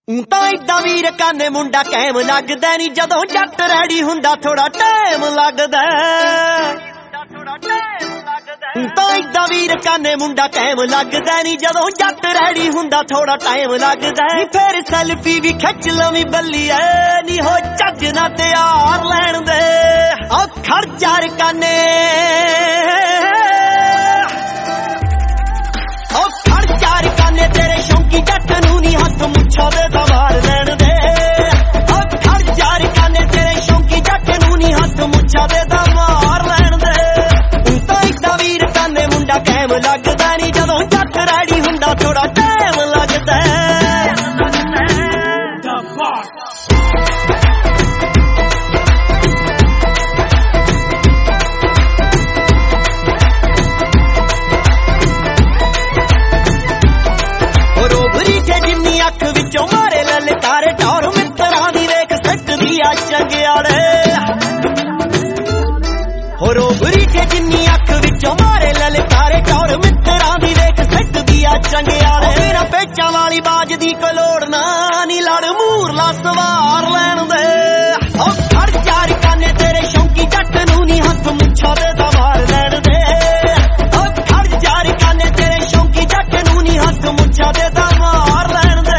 ਤਾਂ ਇਦਾਂ ਵੀਰ ਕਾਨੇ ਮੁੰਡਾ ਕਾਇਮ ਲੱਗਦਾ ਨੀ ਜਦੋਂ ਜੱਟ ਰੈਡੀ ਹੁੰਦਾ ਥੋੜਾ ਟਾਈਮ ਲੱਗਦਾ ਤਾਂ ਇਦਾਂ ਵੀਰ ਕਾਨੇ ਮੁੰਡਾ ਕਾਇਮ ਲੱਗਦਾ ਨੀ ਜਦੋਂ ਜੱਟ ਰੈਡੀ ਹੁੰਦਾ ਥੋੜਾ ਟਾਈਮ ਲੱਗਦਾ ਨੀ ਫੇਰ ਸੈਲਫੀ ਵੀ ਖਿੱਚ ਲਵੀਂ ਬੱਲੀਏ ਨੀ ਹੋ ਚੱਜ ਨਾ ਤਿਆਰ ਲੈਣ ਦੇ ਆ ਖਰਚਾਰ ਕਾਨੇ ਉਹ ਖਰਚਾਰ ਕਾਨੇ ਤੇਰੇ ਸ਼ੌਂਕੀ ਜੱਟ ਨੂੰ ਨੀ ਹੱਥ ਮੁੱਛਾਂ ਦੇ ਦਵਾਰ ਲੈਣ ਦੇ ਉਹ ਖਰਚਾਰ ਕਾਨੇ ਤੇਰੇ ਸ਼ੌਂਕੀ ਜੱਟ ਨੂੰ ਨੀ ਹੱਥ ਮੁੱਛਾਂ ਦੇ ਦਵਾਰ ਲੈਣ ਦੇ ਤਾਂ ਇਦਾਂ ਵੀਰ ਕਾਨੇ ਮੁੰਡਾ ਕਾਇਮ ਲੱਗਦਾ ਨੀ ਜਦੋਂ ਜੱਟ ਰੈਡੀ ਹੁੰਦਾ ਥੋੜਾ ਟਾਈਮ ਲੱਗਦਾ ਅੱਖ ਵਿੱਚੋਂ ਮਾਰੇ ਲਲਕਾਰੇ ਟੌਰ ਮਿੱਤਰਾਂ ਦੀ ਵੇਖ ਸੱਟਦੀ ਆ ਚੰਗਿਆੜੇ ਹੋ ਰੋਬਰੀ ਕੇ ਜਿੰਨੀ ਅੱਖ ਵਿੱਚੋਂ ਮਾਰੇ ਲਲਕਾਰੇ ਟੌਰ ਮਿੱਤਰਾਂ ਦੀ ਵੇਖ ਸੱਟਦੀ ਆ ਚੰਗਿਆੜੇ ਮੇਰਾ ਪੇਚਾਂ ਵਾਲੀ ਬਾਜ ਦੀ ਕਲੋੜ ਨਾ ਨੀ ਲੜ ਮੂਰਲਾ ਸਵਾਰ ਲੈਣ ਦੇ ਉਹ ਖਰਚਾਰ ਕਾਨੇ ਤੇਰੇ ਸ਼ੌਂਕੀ ਜੱਟ ਨੂੰ ਨੀ ਹੱਥ ਮੁੱਛਾਂ ਦੇ ਦਵਾਰ ਲੈਣ ਦੇ ਉਹ ਖਰਚਾਰ ਕਾਨੇ ਤੇਰੇ ਸ਼ੌਂਕੀ ਜੱਟ ਨੂੰ ਨੀ ਹੱਥ ਮੁੱਛਾਂ ਦੇ ਦਵਾਰ ਲੈਣ ਦੇ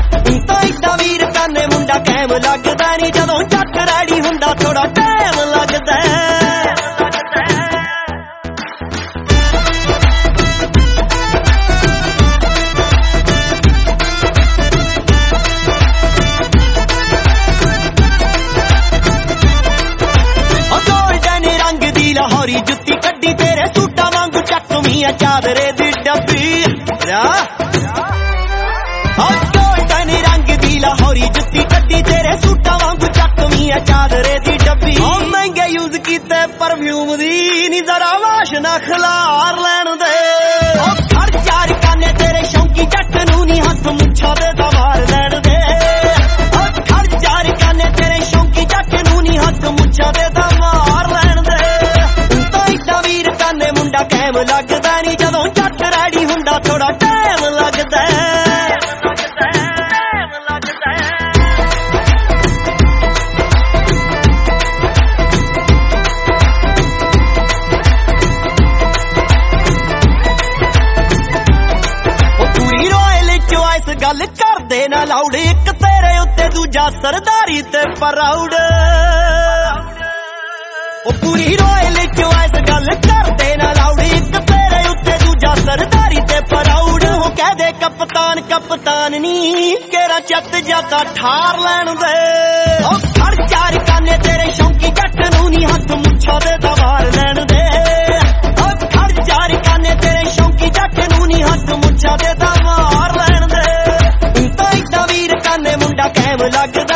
ਮੁੰਡਾ ਕਾਇਮ ਲੱਗਦਾ ਨੀ ਜਦੋਂ ਜੱਟ ਰੈਡੀ ਹੁੰਦਾ ਥੋੜਾ ਟਾਈਮ ਲੱਗਦਾ ਗੋਲਡਨ ਰੰਗ ਦੀ ਲਾਹੌਰੀ ਜੁੱਤੀ ਕੱਢੀ ਤੇਰੇ ਸੂਟਾਂ ਵਾਂਗੂ ਚੱਕਵੀਂ ਆ ਚਾਦਰੇ ਦੀ ਡੱਬੀ ਗੋਲਡਨ ਰੰਗ ਦੀ ਲਾਹੌਰੀ ਜੁੱਤੀ ਕੱਢੀ ਤੇਰੇ ਸੂਟਾਂ ਵਾਂਗੂ ਚੱਕਵੀਂ ਆ ਚਾਦਰੇ ਦੀ ਡੱਬੀ ਉਹ ਮਹਿੰਗੇ ਯੂਜ਼ ਕੀਤੇ ਪਰਫਿਊਮ ਦੀ ਨੀ ਜ਼ਰਾ ਵਾਸ਼ਨਾ ਖਿਲਾਰ ਲੈਣ ਦੇ ਉਹ ਖਰਚਾਰ ਕਾਨੇ ਤੇਰੇ ਸ਼ੌਂਕੀ ਜੱਟ ਨੂੰ ਨੀ ਹੱਥ ਮੁੱਛਾਂ ਦੇ ਦਵਾਰ ਲੈਣ ਦੇ ਉਹ ਖਰਚਾਰ ਕਾਨੇ ਤੇਰੇ ਸ਼ੌਂਕੀ ਜੱਟ ਨੂੰ ਨੀ ਹੱਥ ਮੁੱਛਾਂ ਦੇ ਦਵਾਰ ਲੈਣ ਦੇ ਤਾਂ ਇਦਾਂ ਵੀਰ ਕਾਨੇ ਮੁੰਡਾ ਕਾਇਮ ਲੱਗਦਾ ਨੀ ਜਦੋਂ ਜੱਟ ਰੈਡੀ ਹੁੰਦਾ ਥੋੜਾ ਟਾਈਮ ਲੱਗਦਾ ਗੱਲ ਕਰਦੇ ਨਾ ਲਾਉਡ ਇੱਕ ਤੇਰੇ ਉੱਤੇ ਦੂਜਾ ਸਰਦਾਰੀ ਤੇ ਪ੍ਰਾਊਡ ਉਹ ਪੂਰੀ ਰੋਇਲ ਚੋਇਸ ਗੱਲ ਕਰਦੇ ਨਾ ਲਾਉਡ ਇੱਕ ਤੇਰੇ ਉੱਤੇ ਦੂਜਾ ਸਰਦਾਰੀ ਤੇ ਪ੍ਰਾਊਡ ਉਹ ਕਹਦੇ ਕਪਤਾਨ ਕਪਤਾਨ ਨੀ ਕੇਰਾ ਚੱਤ ਜਾਂਦਾ ਠਾਰ ਲੈਣ ਦੇ ਉਹ ਖਰਚਾਰ ਕਾਨੇ ਤੇਰੇ ਸ਼ੌਂਕੀ ਜੱਟ ਨੂੰ ਨੀ ਹੱਥ ਮੁੱਛਾਂ ਦੇ ਦਵਾਰ ਲੈਣ ਦੇ ਉਹ ਖਰਚਾਰ ਕਾਨੇ ਤੇਰੇ ਸ਼ੌਂਕੀ ਜੱਟ ਨੂੰ ਨੀ ਹੱਥ ਮੁੱਛਾਂ ਦੇ ਦਵਾਰ ਲੈਣ ਦੇ ਮੁੰਡਾ ਕਾਇਮ ਲੱਗਦਾ